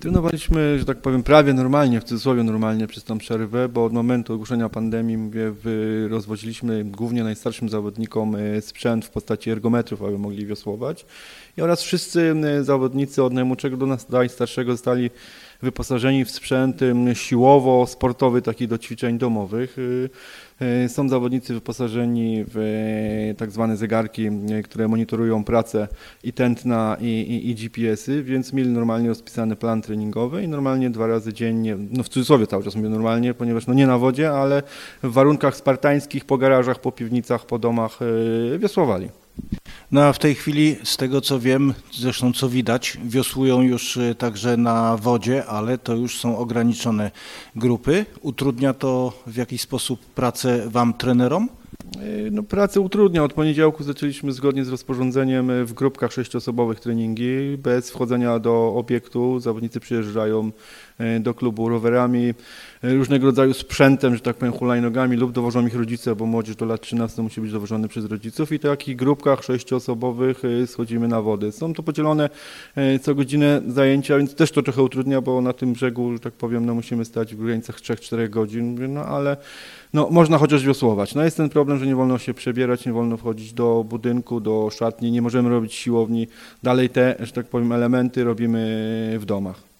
Trenowaliśmy, że tak powiem, prawie normalnie, w cudzysłowie normalnie przez tą przerwę, bo od momentu ogłoszenia pandemii, mówię, rozwoziliśmy głównie najstarszym zawodnikom sprzęt w postaci ergometrów, aby mogli wiosłować. I oraz wszyscy zawodnicy od najmłodszego do najstarszego zostali wyposażeni w sprzęt siłowo-sportowy, taki do ćwiczeń domowych. Są zawodnicy wyposażeni w tak zwane zegarki, które monitorują pracę i tętna i GPS-y, więc mieli normalnie rozpisany plan treningowy i normalnie 2 razy dziennie, no w cudzysłowie cały czas mówię normalnie, ponieważ no nie na wodzie, ale w warunkach spartańskich, po garażach, po piwnicach, po domach wiosłowali. No a w tej chwili, z tego co wiem, zresztą co widać, wiosłują już także na wodzie, ale to już są ograniczone grupy. Utrudnia to w jakiś sposób pracę wam, trenerom? No, pracę utrudnia. Od poniedziałku zaczęliśmy zgodnie z rozporządzeniem w grupkach 6-osobowych treningi. Bez wchodzenia do obiektu zawodnicy przyjeżdżają do klubu rowerami, różnego rodzaju sprzętem, że tak powiem hulajnogami lub dowożą ich rodzice, bo młodzież do lat 13 musi być dowożony przez rodziców i w takich grupkach 6-osobowych schodzimy na wodę. Są to podzielone co godzinę zajęcia, więc też to trochę utrudnia, bo na tym brzegu, że tak powiem, no musimy stać w granicach 3-4 godzin, no ale no, można chociaż wiosłować. No jest ten problem, że nie wolno się przebierać, nie wolno wchodzić do budynku, do szatni, nie możemy robić siłowni. Dalej te, że tak powiem, elementy robimy w domach.